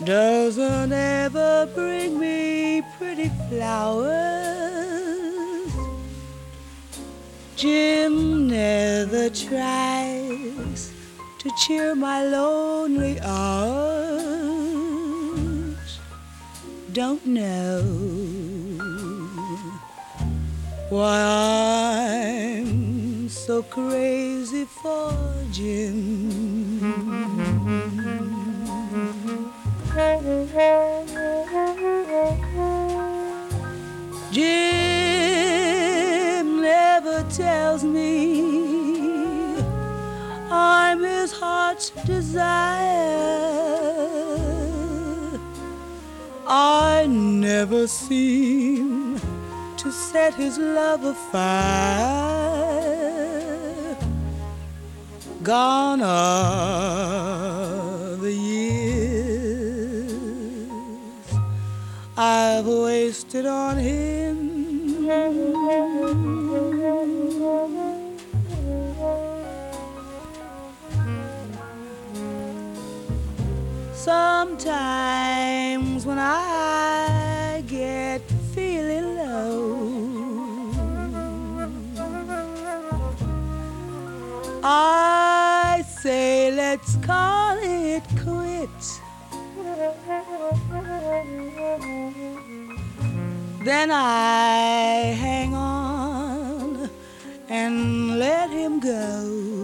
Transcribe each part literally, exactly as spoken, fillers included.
doesn't ever bring me pretty flowers. Jim never tries to cheer my lonely hours. Don't know why I'm so crazy for Jim. Jim never tells me I'm his heart's desire. I never seem to set his love afire. Gone are the years I've wasted on him. Sometimes when I get feeling low, I say let's call it quits. Then I hang on and let him go,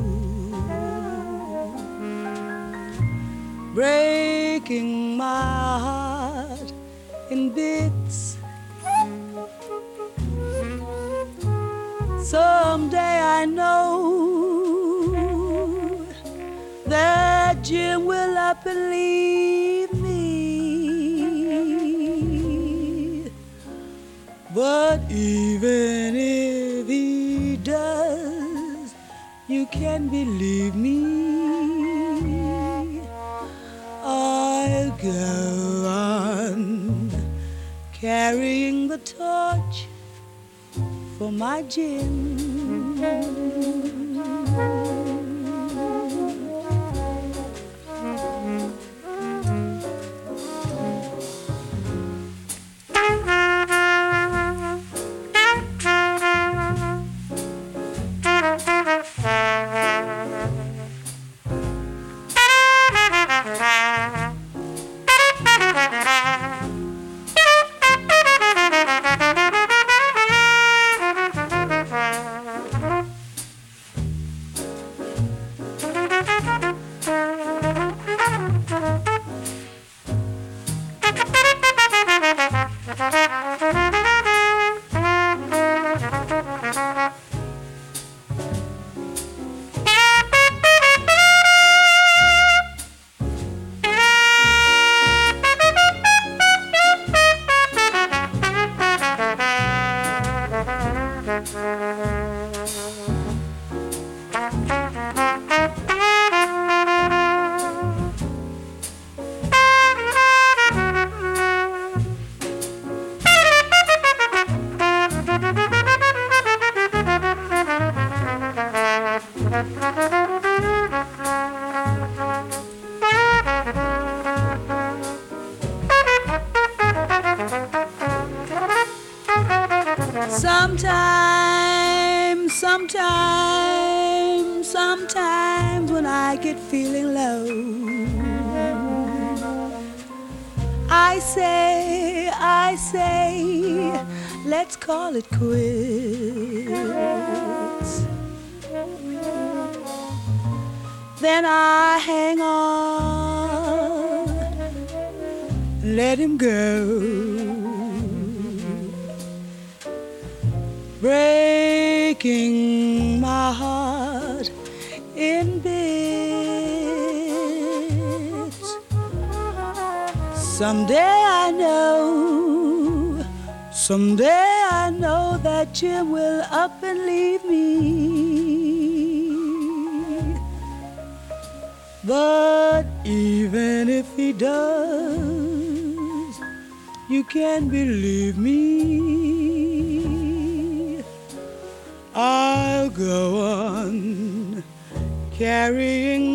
breaking my heart in bits. Someday I know that Jim will up and leave me. But even if he does, you can believe me, I'll go on carrying the torch for my Jim. Sometimes, sometimes, sometimes when I get feeling low, I say, I say, let's call it quits. Then I hang on, let him go, breaking my heart in bits. Someday I know, someday I know that Jim will up and leave me. But even if he does, you can believe me, I'll go on carrying